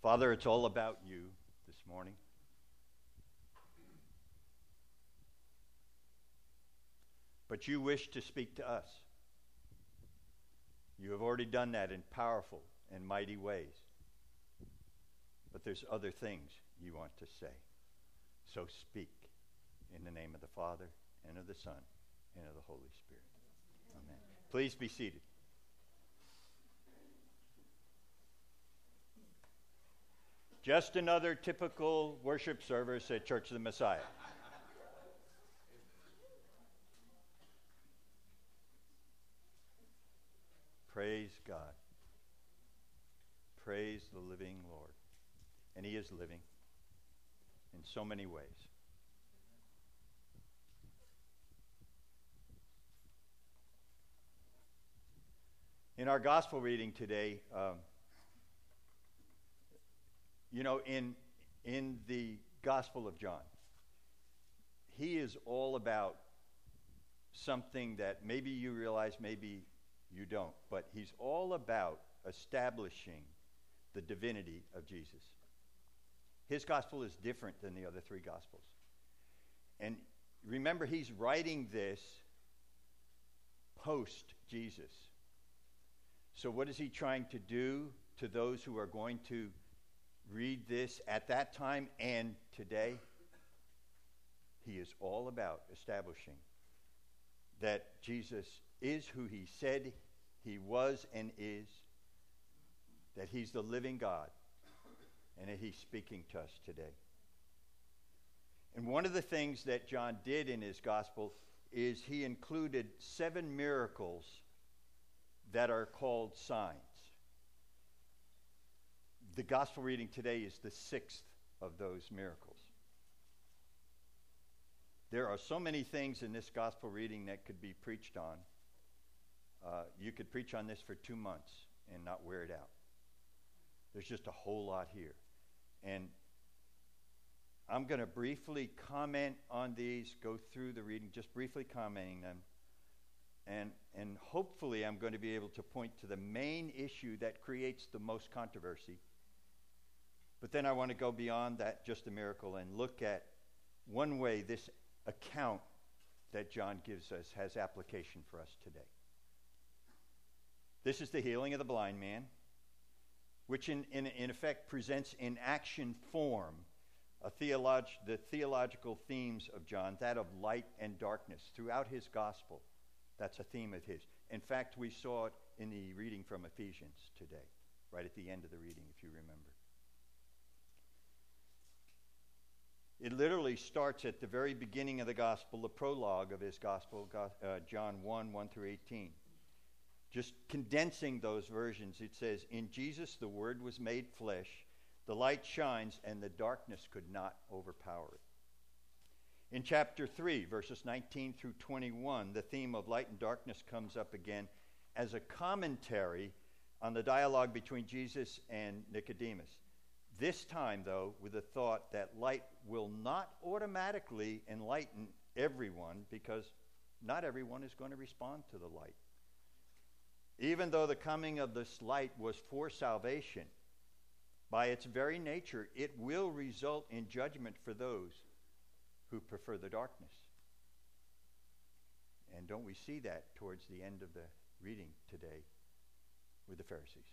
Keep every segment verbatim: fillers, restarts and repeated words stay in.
Father, it's all about you this morning. But you wish to speak to us. You have already done that in powerful and mighty ways. But there's other things you want to say. So speak in the name of the Father, and of the Son, and of the Holy Spirit. Amen. Please be seated. Just another typical worship service at Church of the Messiah. Praise God. Praise the living Lord. And He is living in so many ways. In our gospel reading today, um, you know, in in the Gospel of John, he is all about something that maybe you realize, maybe you don't, but he's all about establishing the divinity of Jesus. His gospel is different than the other three gospels. And remember, he's writing this post-Jesus. So what is he trying to do to those who are going to read this at that time and today? He is all about establishing that Jesus is who he said he was and is, that he's the living God, and that he's speaking to us today. And one of the things that John did in his gospel is he included seven miracles that are called signs. The gospel reading today is the sixth of those miracles. There are so many things in this gospel reading that could be preached on. Uh, you could preach on this for two months and not wear it out. There's just a whole lot here. And I'm going to briefly comment on these, go through the reading, just briefly commenting them. And, and hopefully I'm going to be able to point to the main issue that creates the most controversy. But then I want to go beyond that, just a miracle, and look at one way this account that John gives us has application for us today. This is the healing of the blind man, which in, in, in effect presents in action form a theolog- the theological themes of John, that of light and darkness. Throughout his gospel, that's a theme of his. In fact, we saw it in the reading from Ephesians today, right at the end of the reading, if you remember. It literally starts at the very beginning of the gospel, the prologue of his gospel, uh, John one, one through eighteen. Just condensing those versions, it says, "In Jesus the Word was made flesh, the light shines, and the darkness could not overpower it." In chapter three, verses nineteen through twenty-one, the theme of light and darkness comes up again as a commentary on the dialogue between Jesus and Nicodemus. This time, though, with the thought that light will not automatically enlighten everyone, because not everyone is going to respond to the light. Even though the coming of this light was for salvation, by its very nature, it will result in judgment for those who prefer the darkness. And don't we see that towards the end of the reading today with the Pharisees?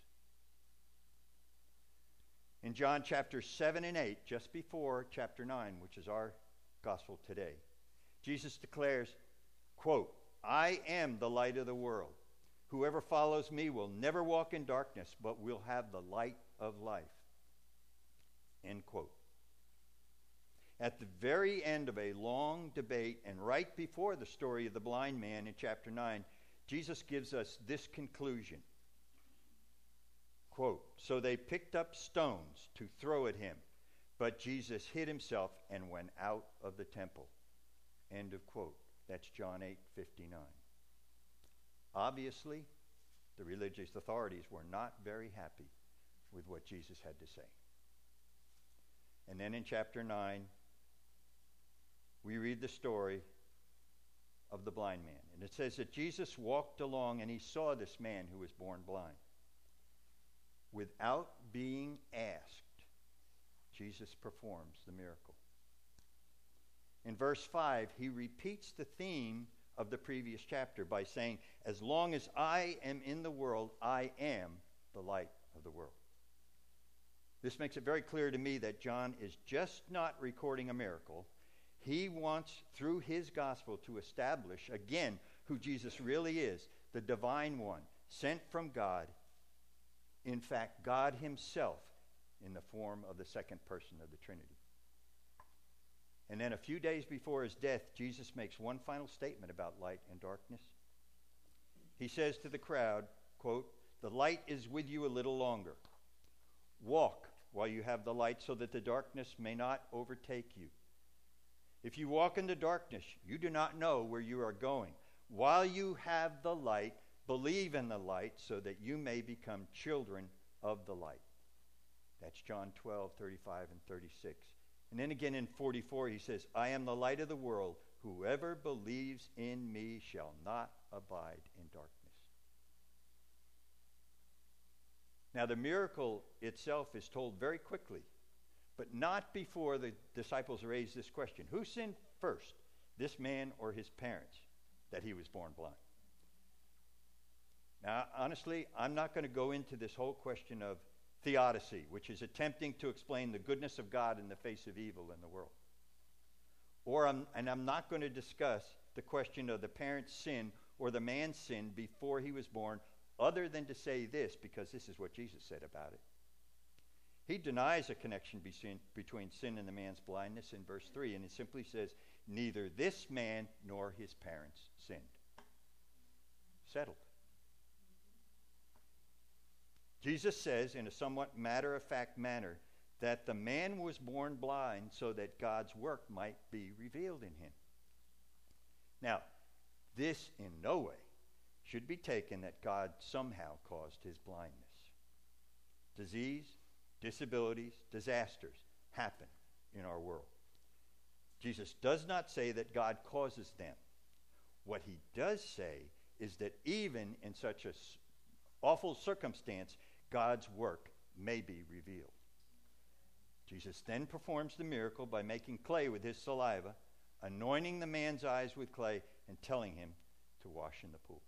In John chapter seven and eight, just before chapter nine, which is our gospel today, Jesus declares, quote, "I am the light of the world. Whoever follows me will never walk in darkness, but will have the light of life." End quote. At the very end of a long debate, and right before the story of the blind man in chapter nine, Jesus gives us this conclusion. Quote, "So they picked up stones to throw at him, but Jesus hid himself and went out of the temple." End of quote. That's John eight fifty-nine. Obviously, the religious authorities were not very happy with what Jesus had to say. And then in chapter nine, we read the story of the blind man. And it says that Jesus walked along and he saw this man who was born blind. Without being asked, Jesus performs the miracle. In verse five, he repeats the theme of the previous chapter by saying, as long as I am in the world, I am the light of the world. This makes it very clear to me that John is just not recording a miracle. He wants, through his gospel, to establish again who Jesus really is, the divine one, sent from God. In fact, God himself in the form of the second person of the Trinity. And then a few days before his death, Jesus makes one final statement about light and darkness. He says to the crowd, quote, "The light is with you a little longer. Walk while you have the light so that the darkness may not overtake you. If you walk in the darkness, you do not know where you are going. While you have the light, believe in the light so that you may become children of the light." That's John twelve, thirty-five and thirty-six. And then again in forty-four, he says, "I am the light of the world. Whoever believes in me shall not abide in darkness." Now, the miracle itself is told very quickly, but not before the disciples raise this question. Who sinned first, this man or his parents, that he was born blind? Now, honestly, I'm not going to go into this whole question of theodicy, which is attempting to explain the goodness of God in the face of evil in the world. Or, I'm, and I'm not going to discuss the question of the parent's sin or the man's sin before he was born, other than to say this, because this is what Jesus said about it. He denies a connection between sin and the man's blindness in verse three, and he simply says, neither this man nor his parents sinned. Settled. Jesus says, in a somewhat matter-of-fact manner, that the man was born blind so that God's work might be revealed in him. Now, this in no way should be taken that God somehow caused his blindness. Disease, disabilities, disasters happen in our world. Jesus does not say that God causes them. What he does say is that even in such an awful circumstance, God's work may be revealed. Jesus then performs the miracle by making clay with his saliva, anointing the man's eyes with clay, and telling him to wash in the pool.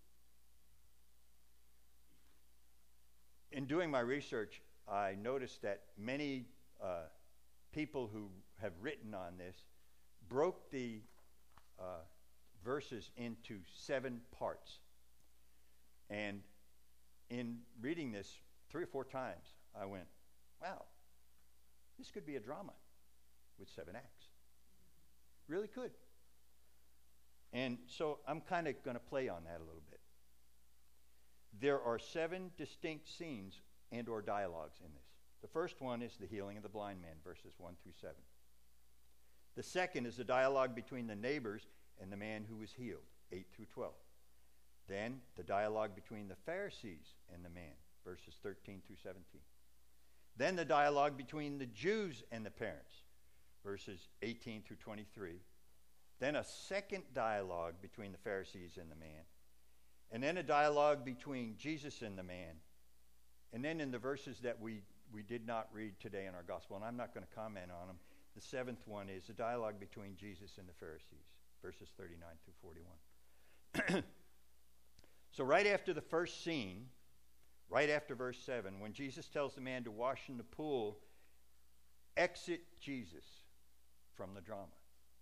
In doing my research, I noticed that many uh, people who have written on this broke the uh, verses into seven parts. And in reading this three or four times, I went, wow, this could be a drama with seven acts. Really could. And so I'm kind of going to play on that a little bit. There are seven distinct scenes and or dialogues in this. The first one is the healing of the blind man, verses one through seven. The second is the dialogue between the neighbors and the man who was healed, eight through twelve. Then the dialogue between the Pharisees and the man, verses thirteen through seventeen. Then the dialogue between the Jews and the parents, verses eighteen through twenty-three. Then a second dialogue between the Pharisees and the man. And then a dialogue between Jesus and the man. And then in the verses that we, we did not read today in our gospel, and I'm not going to comment on them, the seventh one is a dialogue between Jesus and the Pharisees, verses thirty-nine through forty-one. So right after the first scene, right after verse seven, when Jesus tells the man to wash in the pool, exit Jesus from the drama.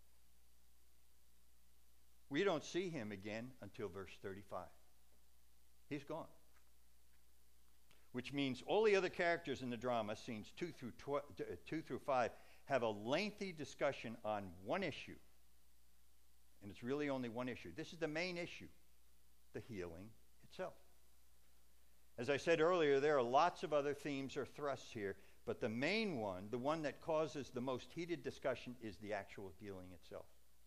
We don't see him again until verse thirty-five. He's gone. Which means all the other characters in the drama, scenes two through tw- two through five, have a lengthy discussion on one issue. And it's really only one issue. This is the main issue, the healing itself. As I said earlier, there are lots of other themes or thrusts here, but the main one, the one that causes the most heated discussion, is the actual healing itself.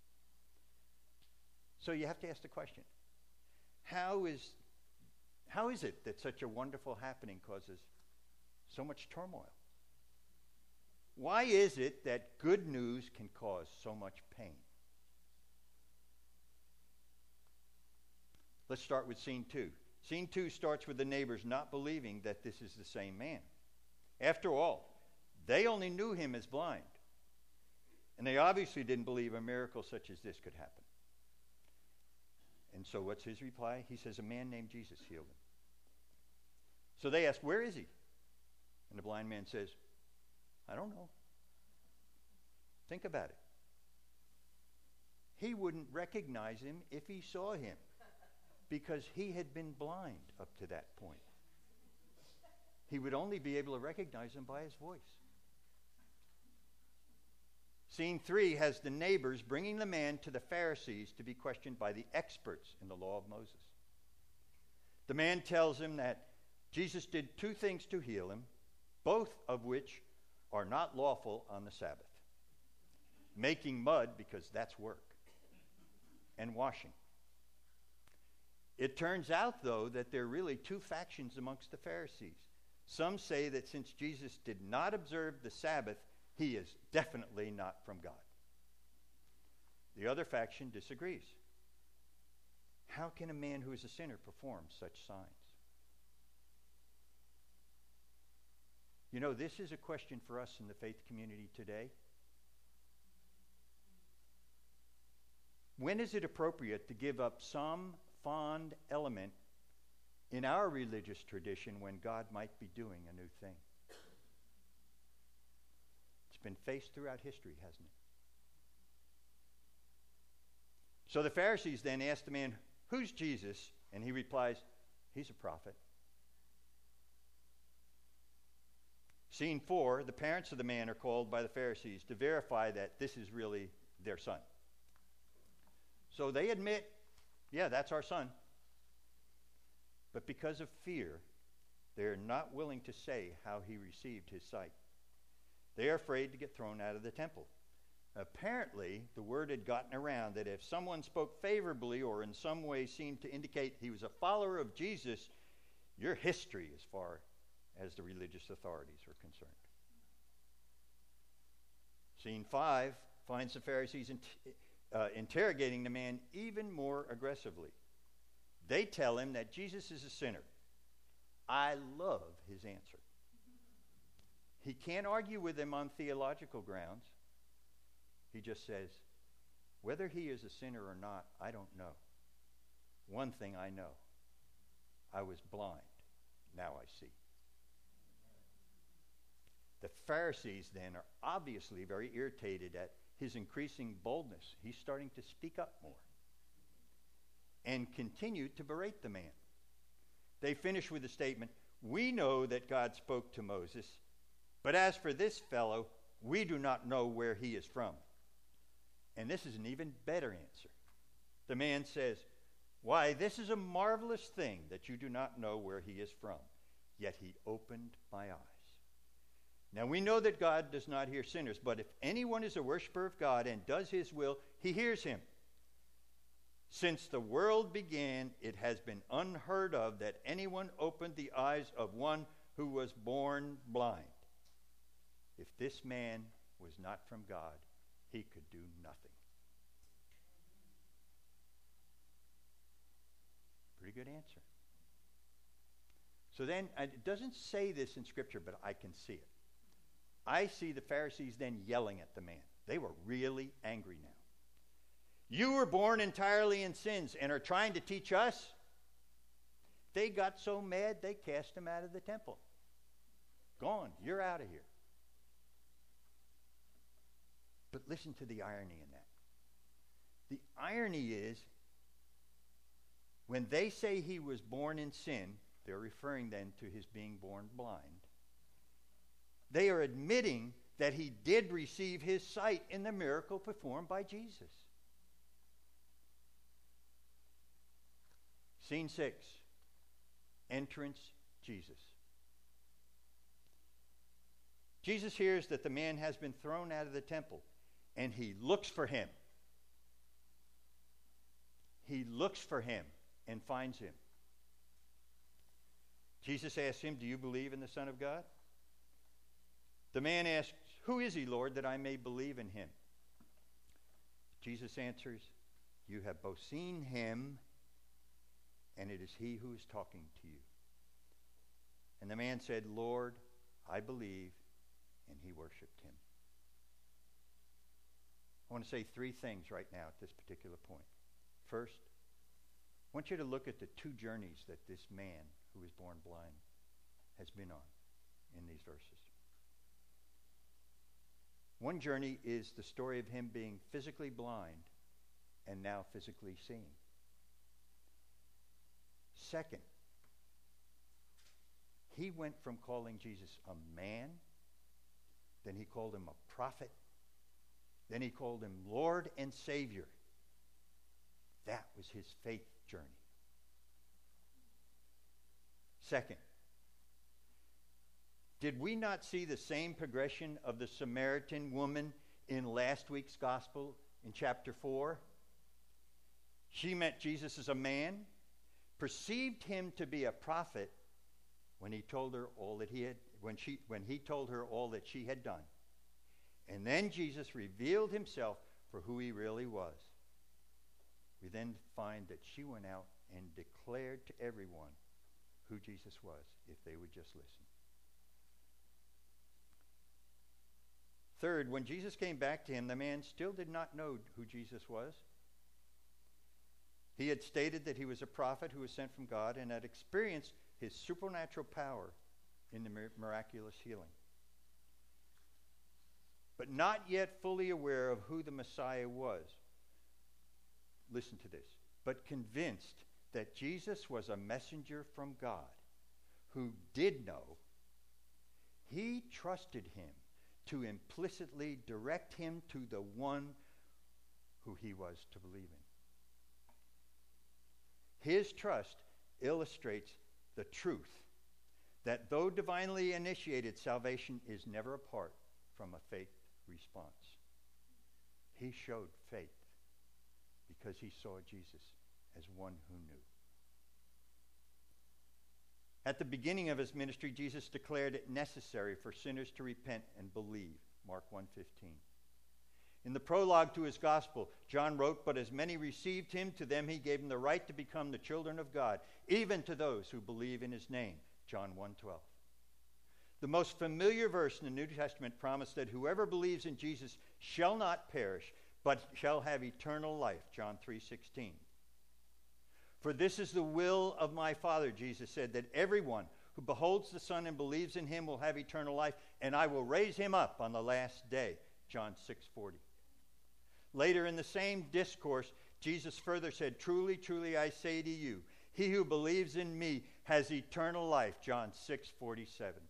So you have to ask the question, how is, how is it that such a wonderful happening causes so much turmoil? Why is it that good news can cause so much pain? Let's start with scene two. Scene two starts with the neighbors not believing that this is the same man. After all, They only knew him as blind. And they obviously didn't believe a miracle such as this could happen. And so what's his reply? He says, a man named Jesus healed him. So they ask, where is he? And the blind man says, I don't know. Think about it. He wouldn't recognize him if he saw him, because he had been blind up to that point. He would only be able to recognize him by his voice. Scene three has the neighbors bringing the man to the Pharisees to be questioned by the experts in the law of Moses. The man tells him that Jesus did two things to heal him, both of which are not lawful on the Sabbath. Making mud, because that's work, and washing. It turns out, though, that there are really two factions amongst the Pharisees. Some say that since Jesus did not observe the Sabbath, he is definitely not from God. The other faction disagrees. How can a man who is a sinner perform such signs? You know, this is a question for us in the faith community today. When is it appropriate to give up some fond element in our religious tradition when God might be doing a new thing? It's been faced throughout history, hasn't it? So the Pharisees then asked the man, who's Jesus? And he replies, he's a prophet. Scene four, the parents of the man are called by the Pharisees to verify that this is really their son. So they admit, yeah, that's our son. But because of fear, they're not willing to say how he received his sight. They are afraid to get thrown out of the temple. Apparently, the word had gotten around that if someone spoke favorably or in some way seemed to indicate he was a follower of Jesus, your history as far as the religious authorities were concerned. Scene five finds the Pharisees in t- uh, interrogating the man even more aggressively. They tell him that Jesus is a sinner. I love his answer. He can't argue with them on theological grounds. He just says, whether he is a sinner or not, I don't know. One thing I know, I was blind, now I see. The Pharisees then are obviously very irritated at his increasing boldness. He's starting to speak up more and continue to berate the man. They finish with a statement, we know that God spoke to Moses, but as for this fellow, we do not know where he is from. And this is an even better answer. The man says, why, this is a marvelous thing that you do not know where he is from. Yet he opened my eyes. Now we know that God does not hear sinners, but if anyone is a worshiper of God and does his will, he hears him. Since the world began, it has been unheard of that anyone opened the eyes of one who was born blind. If this man was not from God, he could do nothing. Pretty good answer. So then, it doesn't say this in Scripture, but I can see it. I see the Pharisees then yelling at the man. They were really angry now. You were born entirely in sins and are trying to teach us? They got so mad they cast him out of the temple. Gone. You're out of here. But listen to the irony in that. The irony is, when they say he was born in sin, they're referring then to his being born blind. They are admitting that he did receive his sight in the miracle performed by Jesus. Scene six, entrance Jesus. Jesus hears that the man has been thrown out of the temple, and he looks for him. He looks for him and finds him. Jesus asks him, do you believe in the Son of God? The man asks, who is he, Lord, that I may believe in him? Jesus answers, you have both seen him, and it is he who is talking to you. And the man said, Lord, I believe, and he worshiped him. I want to say three things right now at this particular point. First, I want you to look at the two journeys that this man who was born blind has been on in these verses. One journey is the story of him being physically blind and now physically seeing. Second, he went from calling Jesus a man, then he called him a prophet, then he called him Lord and Savior. That was his faith journey. Second, did we not see the same progression of the Samaritan woman in last week's gospel in chapter four? She met Jesus as a man, perceived him to be a prophet when he told her all that he had, when she, when he told her all that she had done. And then Jesus revealed himself for who he really was. We then find that she went out and declared to everyone who Jesus was, if they would just listen. Third, when Jesus came back to him, the man still did not know who Jesus was. He had stated that he was a prophet who was sent from God and had experienced his supernatural power in the miraculous healing. But not yet fully aware of who the Messiah was. Listen to this. But convinced that Jesus was a messenger from God who did know, he trusted him to implicitly direct him to the one who he was to believe in. His trust illustrates the truth that though divinely initiated, salvation is never apart from a faith response. He showed faith because he saw Jesus as one who knew. At the beginning of his ministry, Jesus declared it necessary for sinners to repent and believe, Mark one fifteen. In the prologue to his gospel, John wrote, "But as many received him, to them he gave them the right to become the children of God, even to those who believe in his name," John one twelve. The most familiar verse in the New Testament promised that whoever believes in Jesus shall not perish, but shall have eternal life, John three sixteen. "For this is the will of my Father," Jesus said, "that everyone who beholds the Son and believes in him will have eternal life, and I will raise him up on the last day," John six forty. Later in the same discourse, Jesus further said, "Truly, truly, I say to you, he who believes in me has eternal life," John six forty-seven.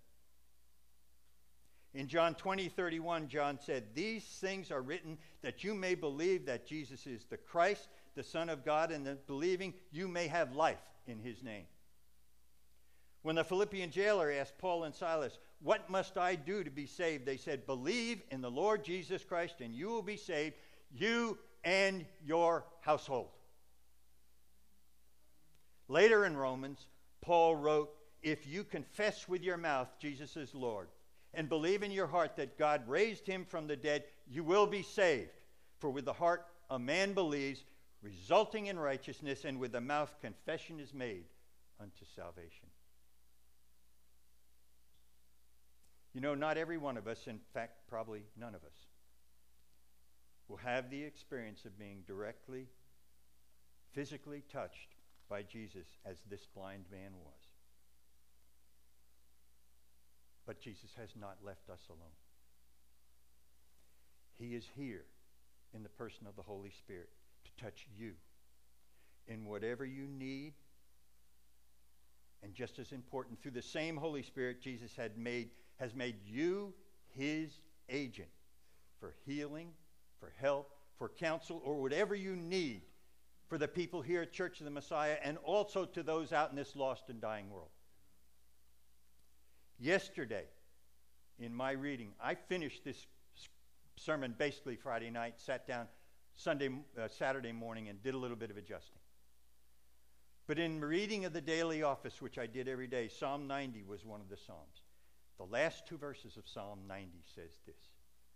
In John twenty thirty-one, John said, "These things are written that you may believe that Jesus is the Christ, the Son of God, and that believing you may have life in his name." When the Philippian jailer asked Paul and Silas, "What must I do to be saved?" they said, "Believe in the Lord Jesus Christ and you will be saved, you and your household." Later in Romans, Paul wrote, "If you confess with your mouth Jesus is Lord and believe in your heart that God raised him from the dead, you will be saved. For with the heart a man believes, resulting in righteousness, and with the mouth confession is made unto salvation." You know, not every one of us, in fact, probably none of us, will have the experience of being directly, physically touched by Jesus as this blind man was. But Jesus has not left us alone. He is here in the person of the Holy Spirit to touch you in whatever you need. And just as important, through the same Holy Spirit, Jesus had made, has made you his agent for healing, for help, for counsel, or whatever you need for the people here at Church of the Messiah, and also to those out in this lost and dying world. Yesterday, in my reading, I finished this sermon basically Friday night, sat down Sunday, uh, Saturday morning, and did a little bit of adjusting. But in reading of the daily office, which I did every day, Psalm ninety was one of the Psalms. The last two verses of Psalm ninety says this: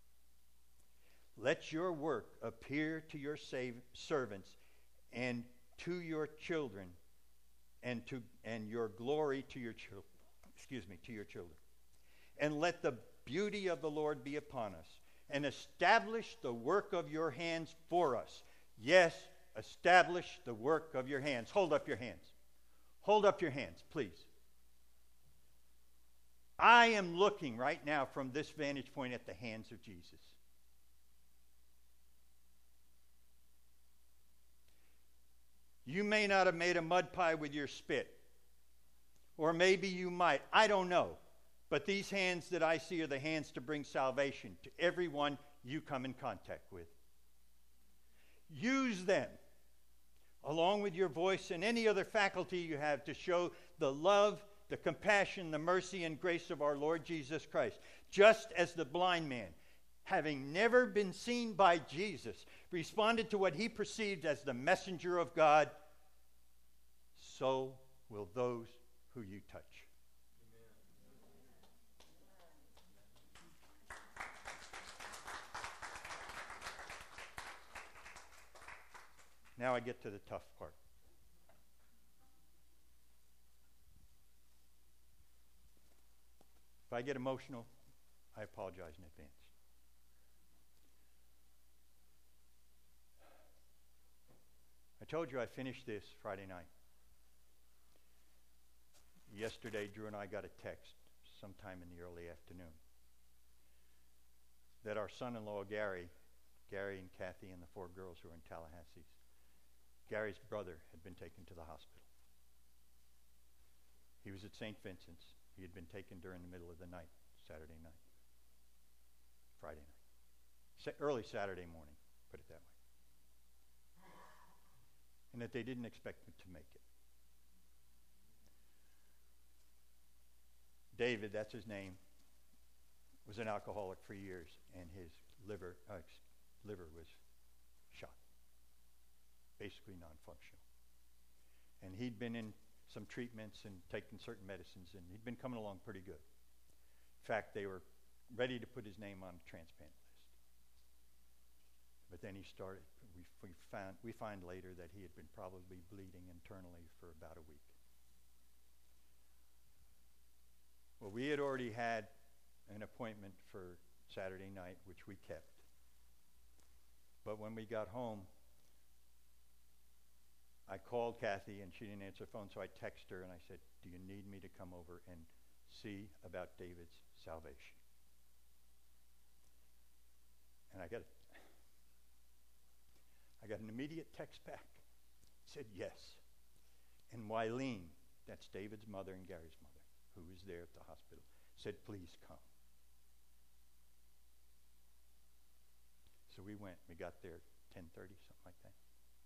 "Let your work appear to your save, servants and to your children, and to and your glory to your children." Excuse me, to your children. "And let the beauty of the Lord be upon us, and establish the work of your hands for us. Yes, establish the work of your hands. Hold up your hands. Hold up your hands, please. I am looking right now from this vantage point at the hands of Jesus. You may not have made a mud pie with your spit. Or maybe you might. I don't know. But these hands that I see are the hands to bring salvation to everyone you come in contact with. Use them, along with your voice and any other faculty you have, to show the love, the compassion, the mercy, and grace of our Lord Jesus Christ. Just as the blind man, having never been seen by Jesus, responded to what he perceived as the messenger of God, so will those who you touch. Now I get to the tough part. If I get emotional, I apologize in advance. I told you I finished this Friday night. Yesterday, Drew and I got a text sometime in the early afternoon that our son-in-law, Gary, Gary and Kathy and the four girls who are in Tallahassee, Gary's brother had been taken to the hospital. He was at Saint Vincent's. He had been taken during the middle of the night, Saturday night, Friday night, Sa- early Saturday morning, put it that way. And that they didn't expect him to make it. David, that's his name, was an alcoholic for years, and his liver, uh, liver was shot. Basically non-functional. And he'd been in some treatments and taken certain medicines, and he'd been coming along pretty good. In fact, they were ready to put his name on the transplant list. But then he started, we, we, found, we find later that he had been probably bleeding internally for about a week. Well, we had already had an appointment for Saturday night, which we kept. But when we got home, I called Kathy, and she didn't answer the phone, so I texted her, and I said, do you need me to come over and see about David's salvation? And I got, I got an immediate text back. It said, yes. And Wileen, that's David's mother and Gary's mother, who was there at the hospital, said, please come. So we went. We got there at ten thirty, something like that.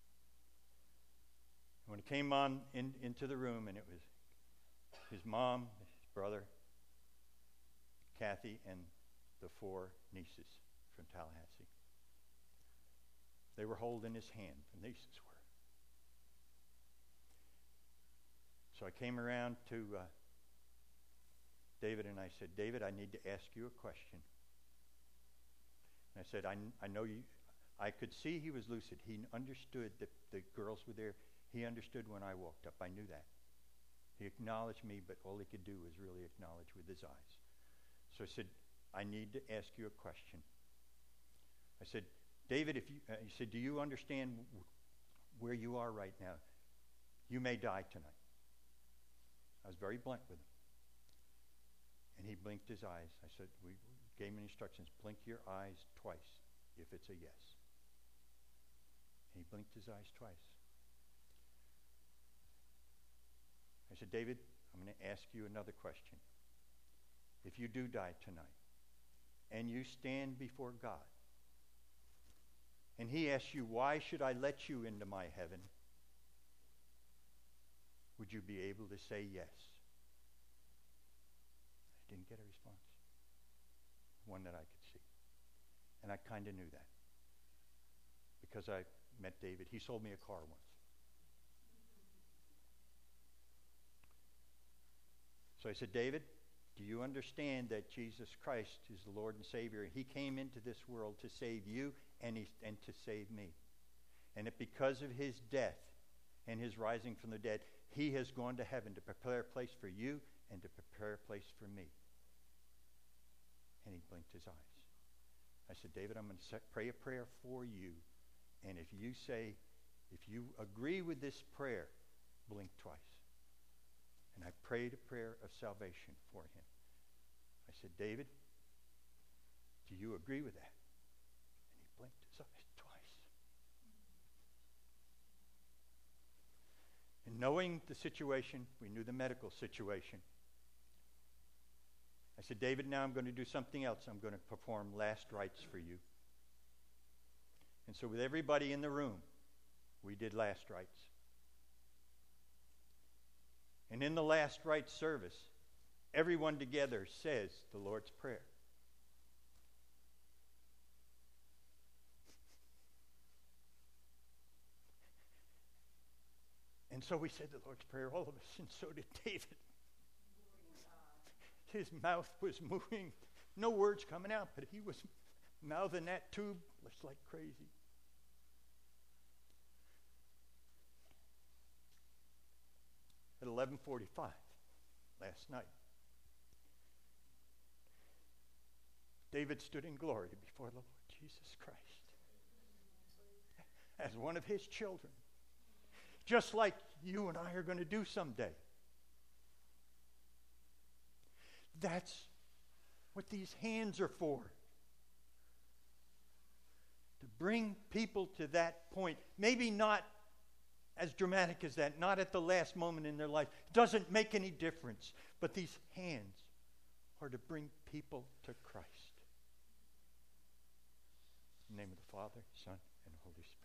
When it came on in, into the room, and it was his mom, his brother, Kathy, and the four nieces from Tallahassee. They were holding his hand, the nieces were. So I came around to uh, David, and I said, David, I need to ask you a question. And I said, I, I know you, I could see he was lucid. He understood that the girls were there. He understood when I walked up. I knew that. He acknowledged me, but all he could do was really acknowledge with his eyes. So I said, I need to ask you a question. I said, David, if you, uh, he said, do you understand w- where you are right now? You may die tonight. I was very blunt with him. And he blinked his eyes. I said, we gave him instructions, blink your eyes twice if it's a yes. And he blinked his eyes twice. I said, David, I'm going to ask you another question. If you do die tonight, and you stand before God, and he asks you, why should I let you into my heaven? Would you be able to say yes? I didn't get a response. One that I could see. And I kind of knew that. Because I met David. He sold me a car once. So I said, David, do you understand that Jesus Christ is the Lord and Savior? He came into this world to save you and, he, and to save me. And that because of his death and his rising from the dead, he has gone to heaven to prepare a place for you and to prepare a place for me. And he blinked his eyes. I said, David, I'm going to pray a prayer for you. And if you say, if you agree with this prayer, blink twice. And I prayed a prayer of salvation for him. I said, David, do you agree with that? And he blinked his eyes twice. And knowing the situation, we knew the medical situation. I said, David, now I'm going to do something else. I'm going to perform last rites for you. And so with everybody in the room, we did last rites. And in the last rites service, everyone together says the Lord's Prayer. And so we said the Lord's Prayer, all of us, and so did David. His mouth was moving. No words coming out, but he was mouthing that tube just like crazy. At eleven forty-five last night, David stood in glory before the Lord Jesus Christ as one of his children, just like you and I are going to do someday. That's what these hands are for. To bring people to that point. Maybe not as dramatic as that, not at the last moment in their life. Doesn't make any difference. But these hands are to bring people to Christ. In the name of the Father, Son, and Holy Spirit.